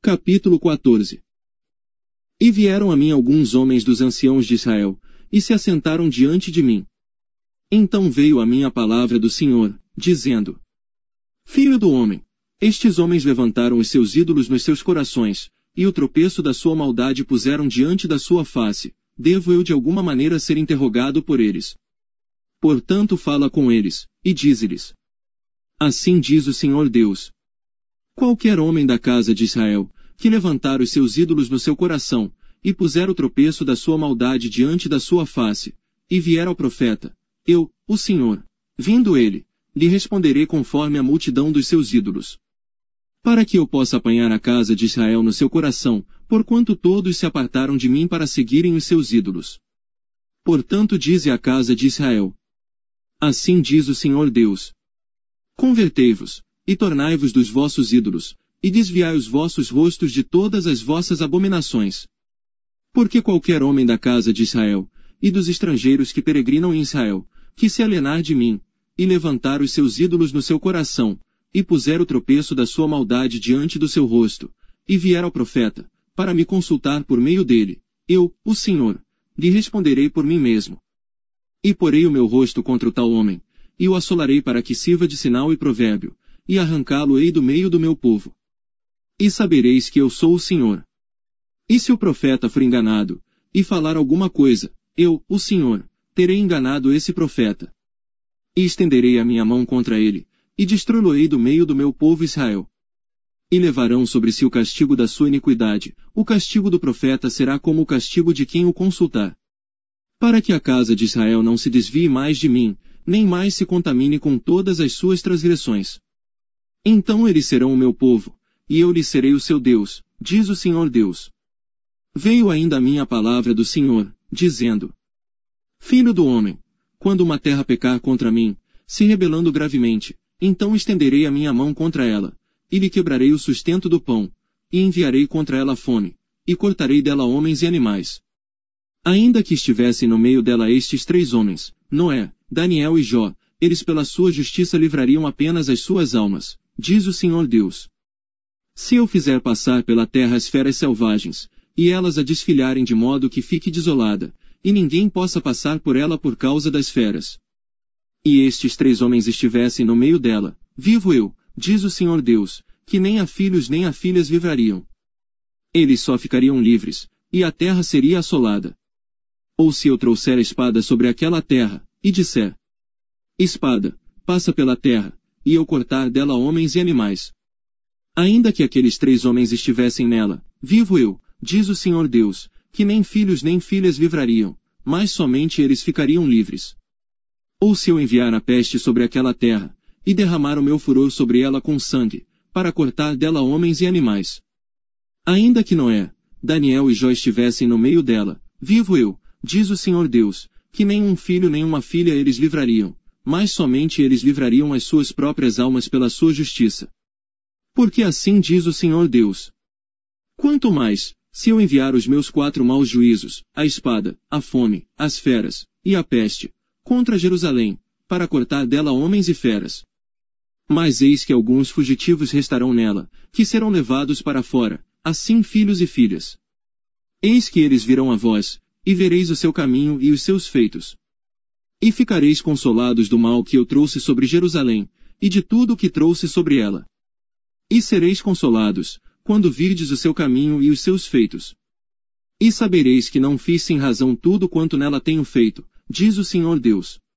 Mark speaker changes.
Speaker 1: Capítulo 14. E vieram a mim alguns homens dos anciãos de Israel, e se assentaram diante de mim. Então veio a mim a palavra do Senhor, dizendo: Filho do homem, estes homens levantaram os seus ídolos nos seus corações, e o tropeço da sua maldade puseram diante da sua face. Devo eu de alguma maneira ser interrogado por eles? Portanto fala com eles, e dize-lhes: Assim diz o Senhor Deus. Qualquer homem da casa de Israel, que levantar os seus ídolos no seu coração, e puser o tropeço da sua maldade diante da sua face, e vier ao profeta, eu, o Senhor, vindo ele, lhe responderei conforme a multidão dos seus ídolos. Para que eu possa apanhar a casa de Israel no seu coração, porquanto todos se apartaram de mim para seguirem os seus ídolos. Portanto dize à casa de Israel: Assim diz o Senhor Deus. Convertei-vos, e tornai-vos dos vossos ídolos, e desviai os vossos rostos de todas as vossas abominações. Porque qualquer homem da casa de Israel, e dos estrangeiros que peregrinam em Israel, que se alienar de mim, e levantar os seus ídolos no seu coração, e puser o tropeço da sua maldade diante do seu rosto, e vier ao profeta, para me consultar por meio dele, eu, o Senhor, lhe responderei por mim mesmo. E porei o meu rosto contra o tal homem, e o assolarei para que sirva de sinal e provérbio, e arrancá-lo-ei do meio do meu povo. E sabereis que eu sou o Senhor. E se o profeta for enganado, e falar alguma coisa, eu, o Senhor, terei enganado esse profeta. E estenderei a minha mão contra ele, e destruí-lo-ei do meio do meu povo Israel. E levarão sobre si o castigo da sua iniquidade, o castigo do profeta será como o castigo de quem o consultar. Para que a casa de Israel não se desvie mais de mim, nem mais se contamine com todas as suas transgressões. Então eles serão o meu povo, e eu lhes serei o seu Deus, diz o Senhor Deus. Veio ainda a mim a palavra do Senhor, dizendo: Filho do homem, quando uma terra pecar contra mim, se rebelando gravemente, então estenderei a minha mão contra ela, e lhe quebrarei o sustento do pão, e enviarei contra ela fome, e cortarei dela homens e animais. Ainda que estivessem no meio dela estes 3 homens, Noé, Daniel e Jó, eles pela sua justiça livrariam apenas as suas almas, diz o Senhor Deus. Se eu fizer passar pela terra as feras selvagens, e elas a desfilharem de modo que fique desolada, e ninguém possa passar por ela por causa das feras. E estes 3 homens estivessem no meio dela, vivo eu, diz o Senhor Deus, que nem a filhos nem a filhas livrariam. Eles só ficariam livres, e a terra seria assolada. Ou se eu trouxer a espada sobre aquela terra, e disser: Espada, passa pela terra, e eu cortar dela homens e animais. Ainda que aqueles 3 homens estivessem nela, vivo eu, diz o Senhor Deus, que nem filhos nem filhas livrariam, mas somente eles ficariam livres. Ou se eu enviar a peste sobre aquela terra, e derramar o meu furor sobre ela com sangue, para cortar dela homens e animais. Ainda que Noé, Daniel e Jó estivessem no meio dela, vivo eu, diz o Senhor Deus, que nem um filho nem uma filha eles livrariam, mas somente eles livrariam as suas próprias almas pela sua justiça. Porque assim diz o Senhor Deus. Quanto mais, se eu enviar os meus 4 maus juízos, a espada, a fome, as feras, e a peste, contra Jerusalém, para cortar dela homens e feras. Mas eis que alguns fugitivos restarão nela, que serão levados para fora, assim filhos e filhas. Eis que eles virão a vós, e vereis o seu caminho e os seus feitos. E ficareis consolados do mal que eu trouxe sobre Jerusalém, e de tudo o que trouxe sobre ela. E sereis consolados, quando virdes o seu caminho e os seus feitos. E sabereis que não fiz sem razão tudo quanto nela tenho feito, diz o Senhor Deus.